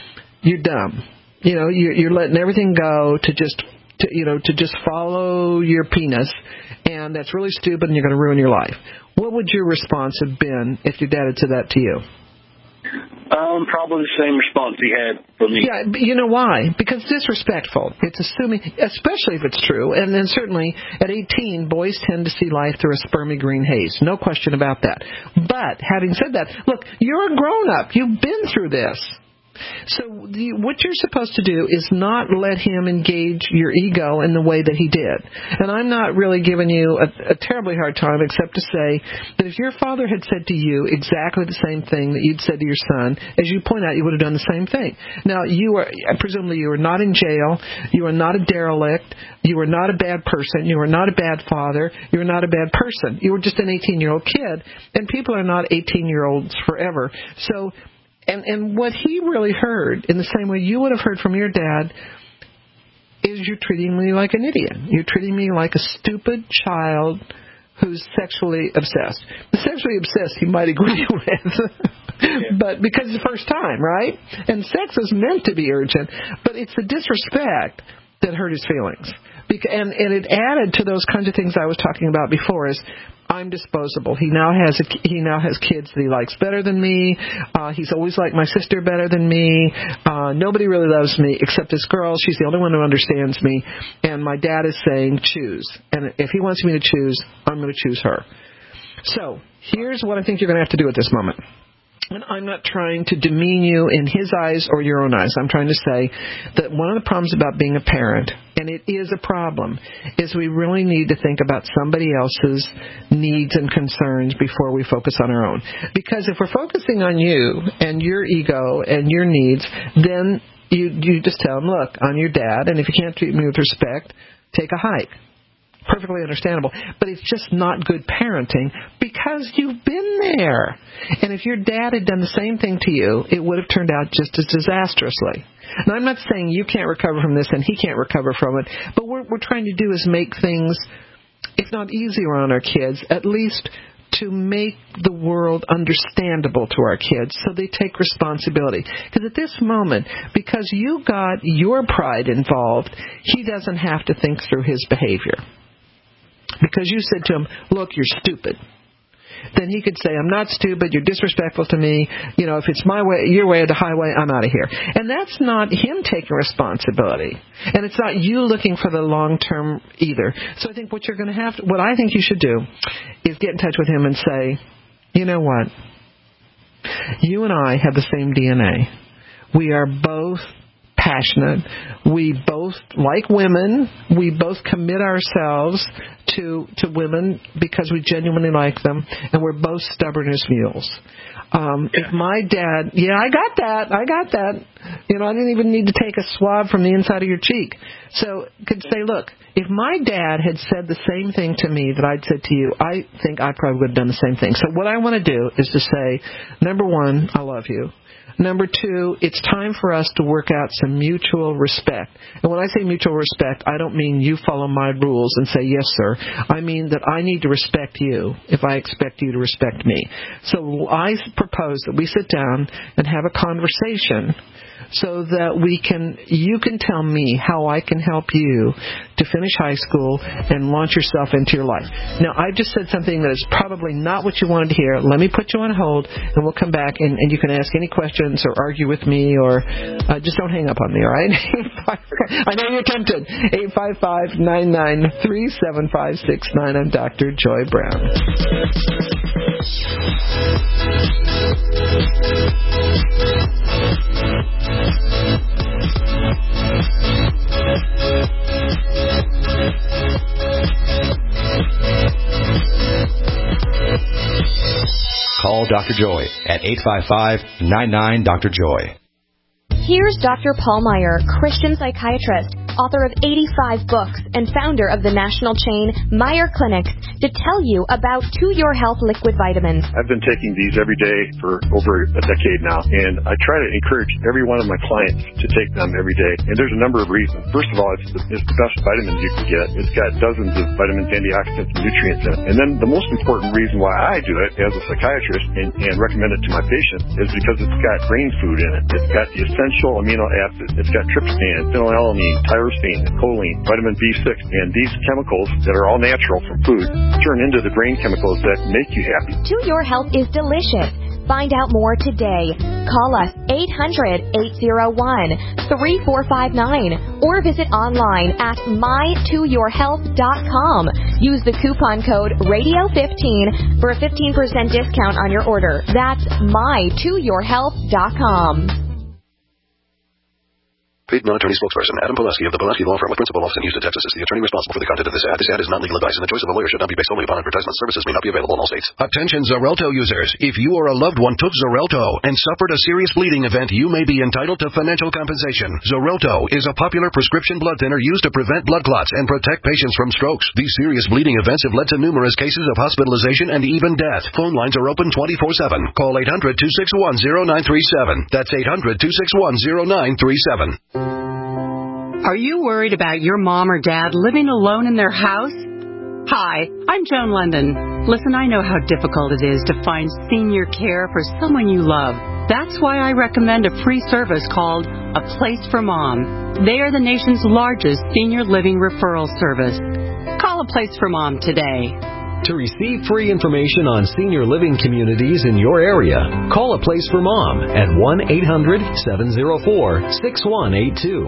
you're dumb. You know, you're, you're letting everything go to just, to, you know, to just follow your penis, and that's really stupid, and you're going to ruin your life. What would your response have been if your dad had said that to you? Um, probably the same response he had for me. Yeah, but you know why? Because it's disrespectful. It's assuming, especially if it's true, and then certainly at eighteen, boys tend to see life through a spermy green haze. No question about that. But having said that, look, you're a grown-up. You've been through this. So the, what you're supposed to do is not let him engage your ego in the way that he did. And I'm not really giving you a, a terribly hard time, except to say that if your father had said to you exactly the same thing that you'd said to your son, as you point out, you would have done the same thing. Now, you are, presumably you are not in jail. You are not a derelict. You are not a bad person. You are not a bad father. You are not a bad person. You were just an eighteen-year-old kid, and people are not eighteen-year-olds forever. So And and what he really heard, in the same way you would have heard from your dad, is you're treating me like an idiot. You're treating me like a stupid child who's sexually obsessed. The sexually obsessed he might agree with, but because it's the first time, right? And sex is meant to be urgent, but it's the disrespect that hurt his feelings. And, and it added to those kinds of things I was talking about before, is I'm disposable. He now has a, he now has kids that he likes better than me. Uh, he's always liked my sister better than me. Uh, nobody really loves me except this girl. She's the only one who understands me. And my dad is saying, choose. And if he wants me to choose, I'm going to choose her. So here's what I think you're going to have to do at this moment. And I'm not trying to demean you in his eyes or your own eyes. I'm trying to say that one of the problems about being a parent, and it is a problem, is we really need to think about somebody else's needs and concerns before we focus on our own. Because if we're focusing on you and your ego and your needs, then you, you just tell them, look, I'm your dad, and if you can't treat me with respect, take a hike. Perfectly understandable. But it's just not good parenting because you've been there. And if your dad had done the same thing to you, it would have turned out just as disastrously. Now, I'm not saying you can't recover from this and he can't recover from it, but what we're trying to do is make things, if not easier on our kids, at least to make the world understandable to our kids so they take responsibility. Because at this moment, because you got your pride involved, he doesn't have to think through his behavior. Because you said to him, look, you're stupid. Then he could say, I'm not stupid, you're disrespectful to me, you know, if it's my way, your way or the highway, I'm out of here. And that's not him taking responsibility. And it's not you looking for the long term either. So I think what you're going to have to, what I think you should do is get in touch with him and say, you know what? You and I have the same D N A. We are both passionate. We both like women. We both commit ourselves to to women because we genuinely like them, and we're both stubborn as mules. Um, if my dad, yeah, I got that, I got that. You know, I didn't even need to take a swab from the inside of your cheek. So could say, look, if my dad had said the same thing to me that I'd said to you, I think I probably would have done the same thing. So what I want to do is to say, number one, I love you. Number two, it's time for us to work out some mutual respect. And when I say mutual respect, I don't mean you follow my rules and say, yes, sir. I mean that I need to respect you if I expect you to respect me. So I propose that we sit down and have a conversation so that we can, you can tell me how I can help you to finish high school and launch yourself into your life. Now, I just said something that is probably not what you wanted to hear. Let me put you on hold, and we'll come back, and, and you can ask any questions or argue with me, or uh, just don't hang up on me, all right? I know you're tempted. eight five five, nine nine three, seven five six nine. I'm Doctor Joy Brown. Call Doctor Joy at eight five five, nine nine, Doctor Joy. Here's Doctor Paul Meyer, Christian psychiatrist, author of eighty-five books and founder of the national chain Meyer Clinics, to tell you about To Your Health liquid vitamins. I've been taking these every day for over a decade now, and I try to encourage every one of my clients to take them every day. And there's a number of reasons. First of all, it's the, it's the best vitamins you can get. It's got dozens of vitamins, antioxidants, and nutrients in it. And then the most important reason why I do it as a psychiatrist and, and recommend it to my patients is because it's got brain food in it. It's got the essential amino acids. It's got tryptophan, phenylalanine, tyrosine, choline, vitamin B six, and these chemicals that are all natural from food turn into the brain chemicals that make you happy. To Your Health is delicious. Find out more today. Call us eight hundred, eight oh one, three four five nine or visit online at my to your health dot com. Use the coupon code radio fifteen for a fifteen percent discount on your order. That's my to your health dot com. Paid non-attorney spokesperson Adam Pulaski of the Pulaski Law Firm with principal office in Houston, Texas is the attorney responsible for the content of this ad. This ad is not legal advice, and the choice of a lawyer should not be based solely upon advertisement. Services may not be available in all states. Attention Xarelto users. If you or a loved one took Xarelto and suffered a serious bleeding event, you may be entitled to financial compensation. Xarelto is a popular prescription blood thinner used to prevent blood clots and protect patients from strokes. These serious bleeding events have led to numerous cases of hospitalization and even death. Phone lines are open twenty-four seven. Call eight hundred, two six one, zero nine three seven. That's eight hundred, two six one, zero nine three seven. Are you worried about your mom or dad living alone in their house? Hi, I'm Joan London. Listen, I know how difficult it is to find senior care for someone you love. That's why I recommend a free service called A Place for Mom. They are the nation's largest senior living referral service. Call A Place for Mom today. To receive free information on senior living communities in your area, call A Place for Mom at one eight hundred, seven oh four, six one eight two.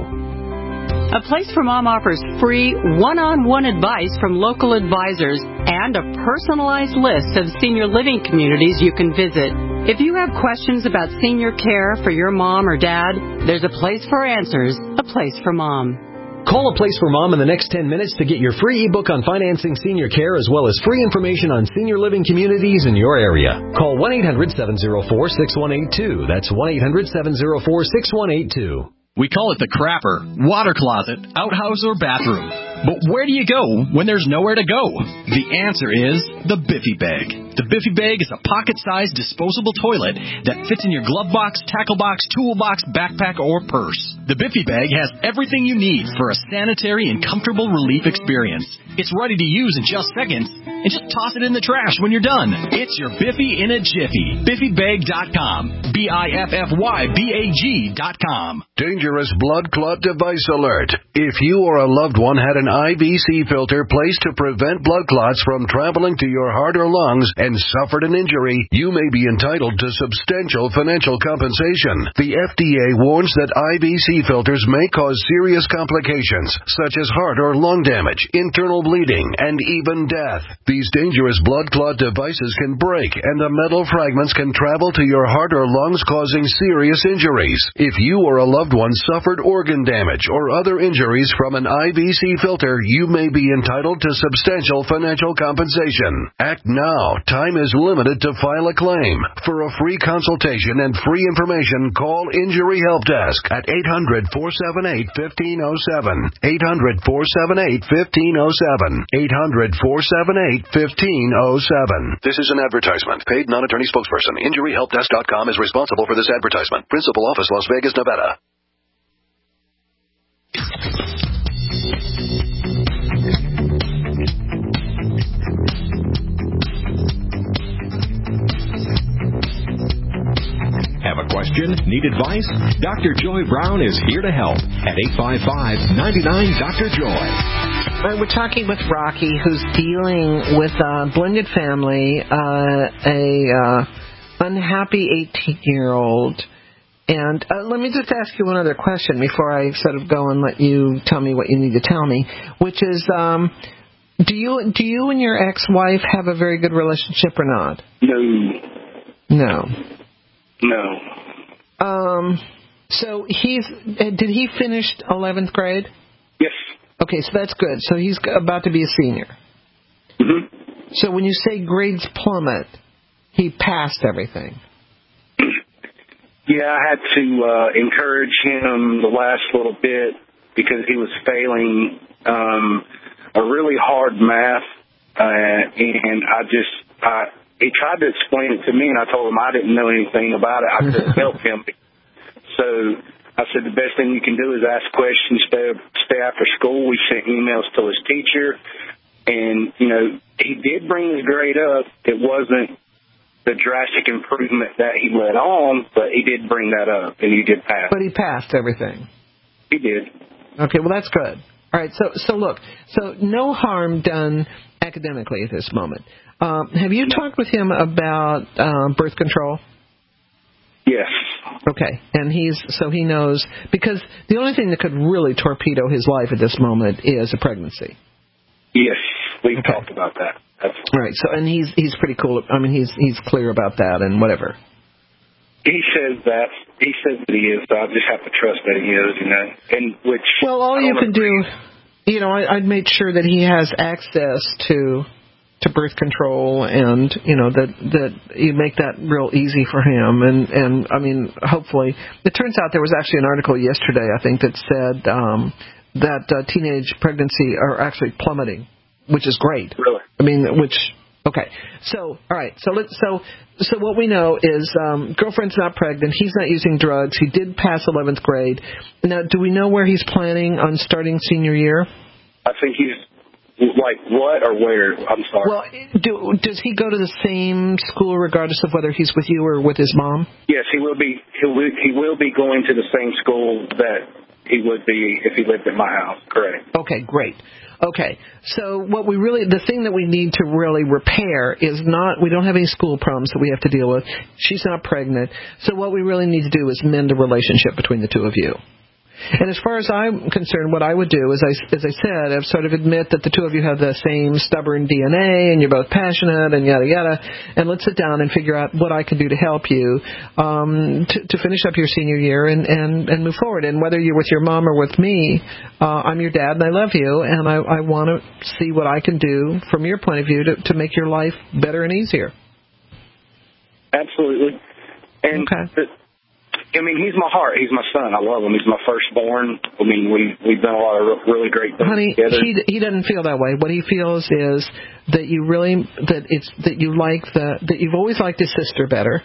A Place for Mom offers free one-on-one advice from local advisors and a personalized list of senior living communities you can visit. If you have questions about senior care for your mom or dad, there's a place for answers, A Place for Mom. Call A Place for Mom in the next ten minutes to get your free ebook on financing senior care as well as free information on senior living communities in your area. Call one eight hundred, seven oh four, six one eight two. That's one eight hundred, seven oh four, six one eight two. We call it the crapper, water closet, outhouse, or bathroom. But where do you go when there's nowhere to go? The answer is the Biffy Bag. The Biffy Bag is a pocket-sized disposable toilet that fits in your glove box, tackle box, toolbox, backpack, or purse. The Biffy Bag has everything you need for a sanitary and comfortable relief experience. It's ready to use in just seconds, and just toss it in the trash when you're done. It's your Biffy in a jiffy. Biffy Bag dot com. B I F F Y B A G dot com. Dangerous blood clot device alert. If you or a loved one had an I V C filter placed to prevent blood clots from traveling to your heart or lungs and suffered an injury, you may be entitled to substantial financial compensation. The F D A warns that I V C filters may cause serious complications, such as heart or lung damage, internal bleeding, and even death. These dangerous blood clot devices can break, and the metal fragments can travel to your heart or lungs, causing serious injuries. If you or a loved one suffered organ damage or other injuries from an I V C filter, you may be entitled to substantial financial compensation. Act now. Time is limited to file a claim. For a free consultation and free information, call Injury Help Desk at eight hundred, four seven eight, one five zero seven. eight hundred, four seven eight, one five zero seven. eight hundred, four seven eight, one five zero seven. This is an advertisement. Paid non-attorney spokesperson. Injury Help Desk dot com is responsible for this advertisement. Principal office, Las Vegas, Nevada. Have a question? Need advice? Doctor Joy Brown is here to help at eight five five, nine nine, Doctor Joy. We're talking with Rocky, who's dealing with a blended family, uh, a uh, unhappy eighteen-year-old. And uh, let me just ask you one other question before I sort of go and let you tell me what you need to tell me, which is, um, do you do you and your ex-wife have a very good relationship or not? No. No. No. Um. So he's did he finish eleventh grade? Yes. Okay, so that's good. So he's about to be a senior. Mm-hmm. So when you say grades plummet, he passed everything. Yeah, I had to uh, encourage him the last little bit because he was failing. Um, hard math, uh, and I just, I, he tried to explain it to me, and I told him I didn't know anything about it. I couldn't help him. So I said the best thing you can do is ask questions, stay, stay after school. We sent emails to his teacher, and, you know, he did bring his grade up. It wasn't the drastic improvement that he let on, but he did bring that up, and he did pass. But he passed everything. He did. Okay, well, that's good. All right, so so look, so no harm done academically at this moment. Um, have you talked with him about um, birth control? Yes. Okay, and he's so he knows, because the only thing that could really torpedo his life at this moment is a pregnancy. Yes, we okay. talked about that. That's right. So, and he's he's pretty cool. I mean, he's he's clear about that and whatever. He says that. He says that he is, so I just have to trust that he is, you know. And which well, all you can agree. do, you know, I, I'd make sure that he has access to to birth control, and you know that that you make that real easy for him. And and I mean, hopefully, it turns out there was actually an article yesterday, I think, that said um, that uh, teenage pregnancy are actually plummeting, which is great. Really? I mean, which. Okay, so all right, so let's so so what we know is um, girlfriend's not pregnant. He's not using drugs. He did pass eleventh grade. Now, do we know where he's planning on starting senior year? I think he's like what or where? I'm sorry. Well, do, does he go to the same school regardless of whether he's with you or with his mom? Yes, he will be. He will, he will be going to the same school that he would be if he lived at my house. Correct. Okay, great. Okay, so what we really, the thing that we need to really repair is not, we don't have any school problems that we have to deal with. She's not pregnant. So what we really need to do is mend the relationship between the two of you. And as far as I'm concerned, what I would do is, I, as I said, I've sort of admit that the two of you have the same stubborn D N A and you're both passionate and yada yada, and let's sit down and figure out what I can do to help you um, to, to finish up your senior year and, and, and move forward. And whether you're with your mom or with me, uh, I'm your dad and I love you, and I, I want to see what I can do from your point of view to, to make your life better and easier. Absolutely. And okay. the, I mean, he's my heart. He's my son. I love him. He's my firstborn. I mean, we, we've done a lot of really great things Honey, together. he he doesn't feel that way. What he feels is that you really that it's that you like the that you've always liked his sister better.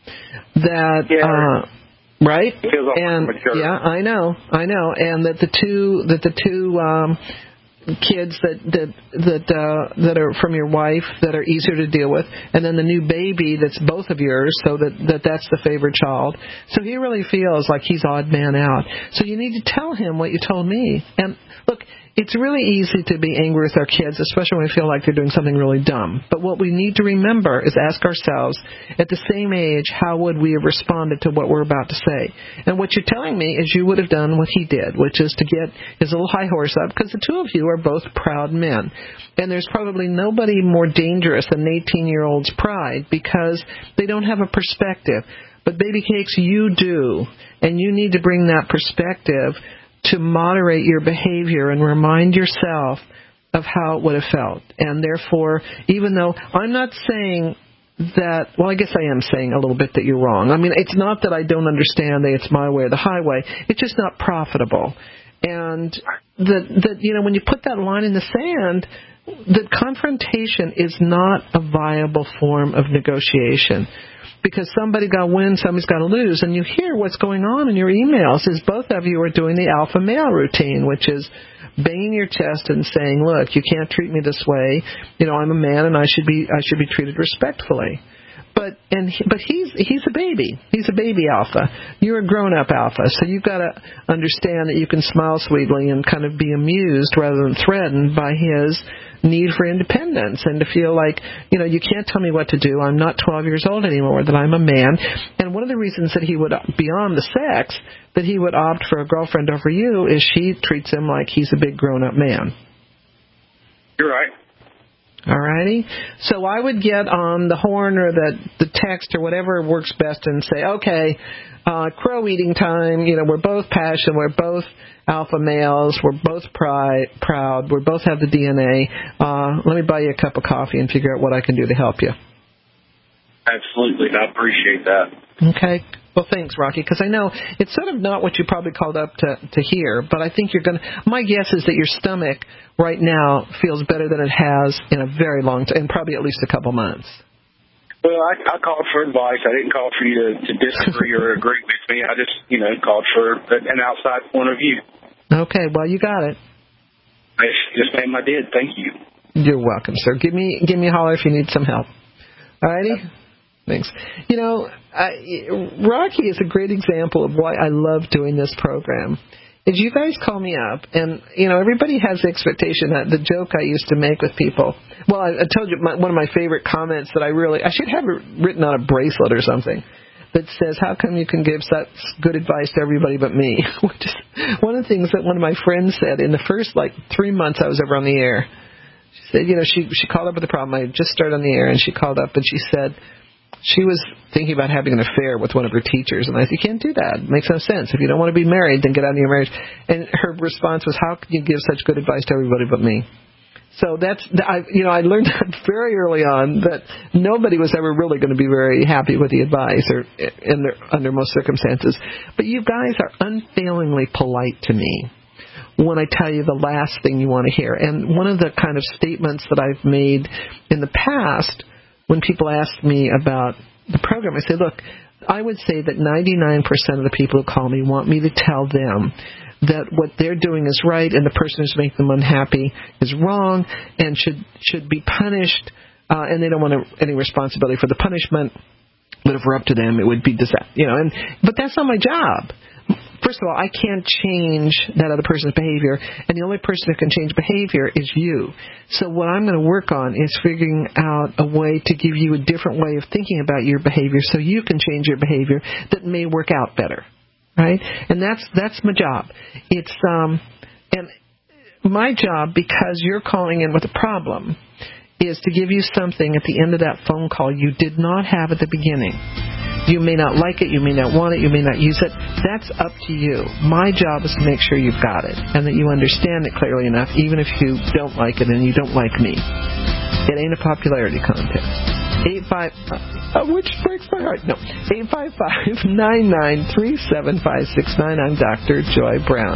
That yeah. uh, right? And yeah, I know, I know, and that the two that the two um, kids that that that uh, that are from your wife that are easier to deal with, and then the new baby that's both of yours, so that, that that's the favorite child. So he really feels like he's odd man out. So you need to tell him what you told me. And look, it's really easy to be angry with our kids, especially when we feel like they're doing something really dumb. But what we need to remember is ask ourselves, at the same age, how would we have responded to what we're about to say? And what you're telling me is you would have done what he did, which is to get his little high horse up, because the two of you are both proud men. And there's probably nobody more dangerous than an eighteen-year-old's pride, because they don't have a perspective. But Baby Cakes, you do, and you need to bring that perspective to moderate your behavior and remind yourself of how it would have felt. And therefore, even though I'm not saying that, well, I guess I am saying a little bit that you're wrong. I mean, it's not that I don't understand that it's my way or the highway. It's just not profitable. And that, that you know, when you put that line in the sand, that confrontation is not a viable form of negotiation. Because somebody got to win, somebody's got to lose. And you hear what's going on in your emails is both of you are doing the alpha male routine, which is banging your chest and saying, look, you can't treat me this way. You know, I'm a man and I should be I should be treated respectfully. But and he, but he's he's a baby. He's a baby alpha. You're a grown-up alpha. So you've got to understand that you can smile sweetly and kind of be amused rather than threatened by his need for independence and to feel like, you know, you can't tell me what to do. I'm not twelve years old anymore, that I'm a man. And one of the reasons that he would, beyond the sex, that he would opt for a girlfriend over you is she treats him like he's a big grown-up man. You're right. All righty? So I would get on the horn or the, the text or whatever works best and say, okay, uh, crow eating time, you know, we're both passionate, we're both alpha males, we're both pride, proud, we both have the D N A. Uh, let me buy you a cup of coffee and figure out what I can do to help you. Absolutely. I appreciate that. Okay. Well, thanks, Rocky, because I know it's sort of not what you probably called up to, to hear, but I think you're going to... My guess is that your stomach right now feels better than it has in a very long time, in probably at least a couple months. Well, I, I called for advice. I didn't call for you to, to disagree or agree with me. I just, you know, called for an outside point of view. Okay, well, you got it. Yes, ma'am, I did. Thank you. You're welcome, sir. Give me give me a holler if you need some help. All righty? Thanks. You know, I, Rocky is a great example of why I love doing this program. Is you guys call me up, and, you know, everybody has the expectation that the joke I used to make with people. Well, I, I told you my, one of my favorite comments that I really, I should have it written on a bracelet or something that says, how come you can give such good advice to everybody but me? Which is one of the things that one of my friends said in the first, like, three months I was ever on the air. She said, you know, she, she called up with a problem. I just started on the air, and she called up, and she said, she was thinking about having an affair with one of her teachers. And I said, you can't do that. It makes no sense. If you don't want to be married, then get out of your marriage. And her response was, how can you give such good advice to everybody but me? So that's, I, you know, I learned that very early on that nobody was ever really going to be very happy with the advice or in their, under most circumstances. But you guys are unfailingly polite to me when I tell you the last thing you want to hear. And one of the kind of statements that I've made in the past when people ask me about the program, I say, look, I would say that ninety-nine percent of the people who call me want me to tell them that what they're doing is right and the person who's making them unhappy is wrong and should should be punished, uh, and they don't want to, any responsibility for the punishment. But if we're up to them, it would be disaster, you know. And but that's not my job. First of all, I can't change that other person's behavior, and the only person who can change behavior is you. So what I'm going to work on is figuring out a way to give you a different way of thinking about your behavior so you can change your behavior that may work out better, right? And that's that's my job. It's um, and my job, because you're calling in with a problem, is to give you something at the end of that phone call you did not have at the beginning. You may not like it, you may not want it, you may not use it. That's up to you. My job is to make sure you've got it and that you understand it clearly enough, even if you don't like it and you don't like me. It ain't a popularity contest. Eight five, uh, which breaks my heart. No, eight five five nine nine three seven five six nine. I'm Doctor Joy Brown.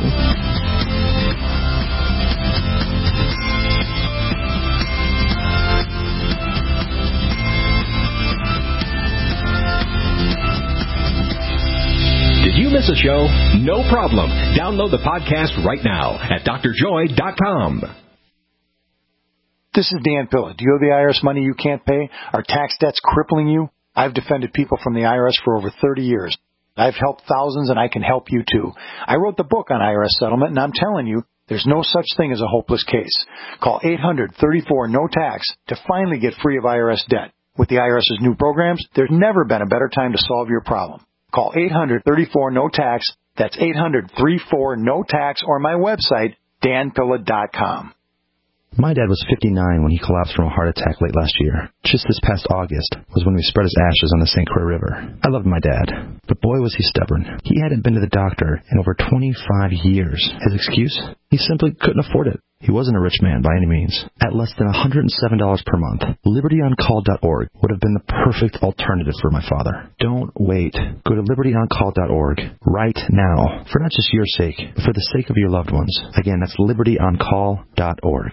Did you miss a show? No problem. Download the podcast right now at d r joy dot com. This is Dan Pilla. Do you owe the I R S money you can't pay? Are tax debts crippling you? I've defended people from the I R S for over thirty years. I've helped thousands, and I can help you too. I wrote the book on I R S settlement, and I'm telling you, there's no such thing as a hopeless case. Call eight hundred thirty-four no tax to finally get free of I R S debt. With the IRS's new programs, there's never been a better time to solve your problem. Call eight hundred thirty-four no tax. That's eight hundred thirty-four no tax, or my website, dan pilla dot com. My dad was fifty-nine when he collapsed from a heart attack late last year. Just this past August was when we spread his ashes on the Saint Croix River. I loved my dad, but boy was he stubborn. He hadn't been to the doctor in over twenty-five years. His excuse? He simply couldn't afford it. He wasn't a rich man by any means. At less than one hundred seven dollars per month, liberty on call dot org would have been the perfect alternative for my father. Don't wait. Go to liberty on call dot org right now, for not just your sake, but for the sake of your loved ones. Again, that's liberty on call dot org.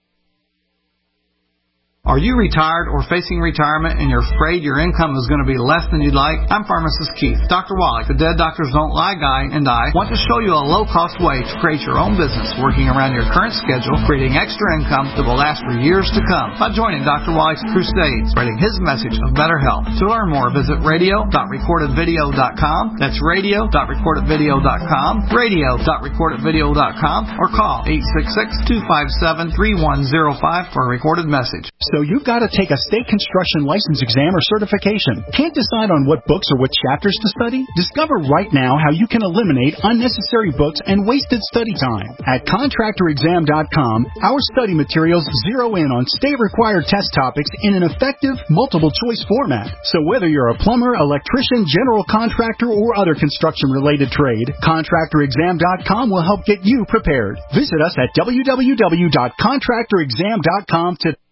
Are you retired or facing retirement and you're afraid your income is going to be less than you'd like? I'm Pharmacist Keith. Doctor Wallach, the Dead Doctors Don't Lie guy, and I want to show you a low-cost way to create your own business working around your current schedule, creating extra income that will last for years to come by joining Doctor Wallach's crusades, spreading his message of better health. To learn more, visit radio dot recorded video dot com. That's radio dot recorded video dot com, radio dot recorded video dot com, or call eight six six, two five seven, three one zero five for a recorded message. So you've got to take a state construction license exam or certification. Can't decide on what books or what chapters to study? Discover right now how you can eliminate unnecessary books and wasted study time. At contractor exam dot com, our study materials zero in on state-required test topics in an effective, multiple-choice format. So whether you're a plumber, electrician, general contractor, or other construction-related trade, contractor exam dot com will help get you prepared. Visit us at w w w dot contractor exam dot com today.